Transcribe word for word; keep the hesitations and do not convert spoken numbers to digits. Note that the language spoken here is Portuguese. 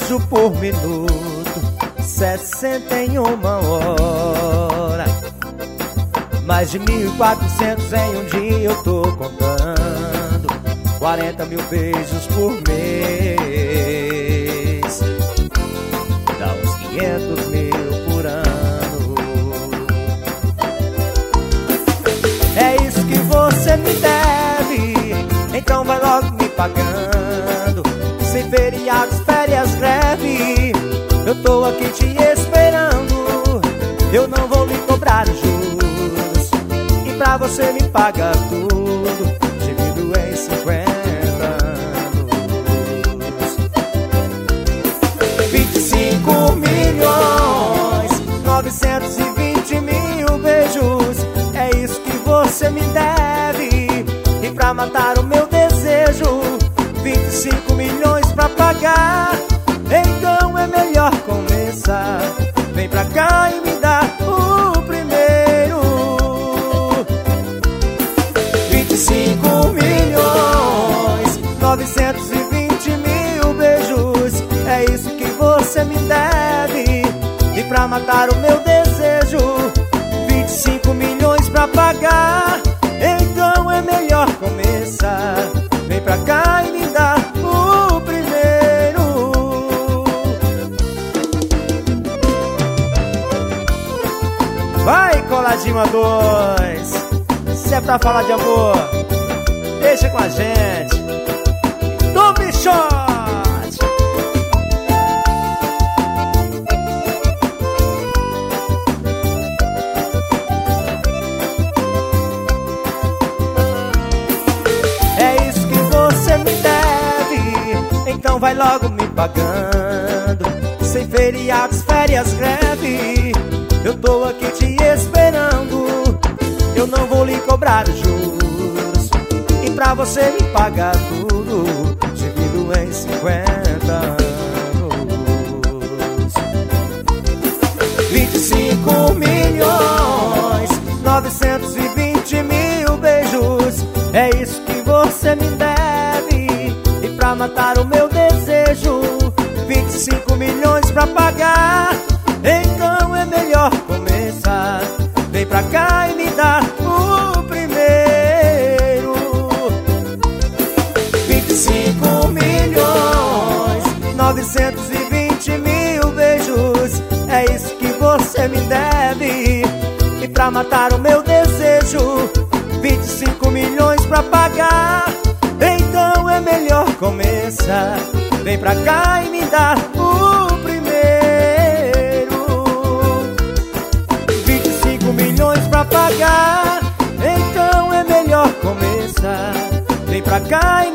beijo por minuto, sessenta em uma hora. Mais de mil e quatrocentos em um dia eu tô contando, quarenta mil beijos por mês, dá uns quinhentos mil por ano. É isso que você me deve, então vai logo me pagando. Sem feriados, férias, greve, eu tô aqui te esperando. Eu não vou lhe cobrar juros, e pra você me paga tudo, divido em cinquenta anos. Vinte e cinco milhões, novecentos e vinte mil beijos, é isso que você me deve, e pra matar o meu desejo, vinte e cinco milhões pra pagar, então é melhor começar. Vem pra cá e me dá o primeiro. Vinte e cinco milhões, novecentos e vinte mil beijos, é isso que você me deve, e pra matar o meu desejo, vinte e cinco milhões pra pagar, então é melhor começar. Vem pra cá e me dá o primeiro. Vai, coladinho a dois. Se é pra falar de amor, deixa com a gente. Do Bichote. É isso que você me deve, então vai logo me pagando. Sem feriados, férias, greve, eu tô aqui te esperando. Eu não vou lhe cobrar juros, e pra você me pagar tudo, divido em cinquenta anos. Vinte e cinco milhões, novecentos e vinte mil beijos, é isso que você me deve, e pra matar o meu desejo, vinte e cinco milhões pra pagar, então é melhor começar. Vem pra cá e me dá o primeiro. Vinte e cinco milhões, novecentos e vinte mil beijos, é isso que você me deve, e pra matar o meu desejo, vinte e cinco milhões pra pagar, então é melhor começar. Vem pra cá e me dá o primeiro. Vinte e cinco milhões pra pagar, então é melhor começar. Vem pra cá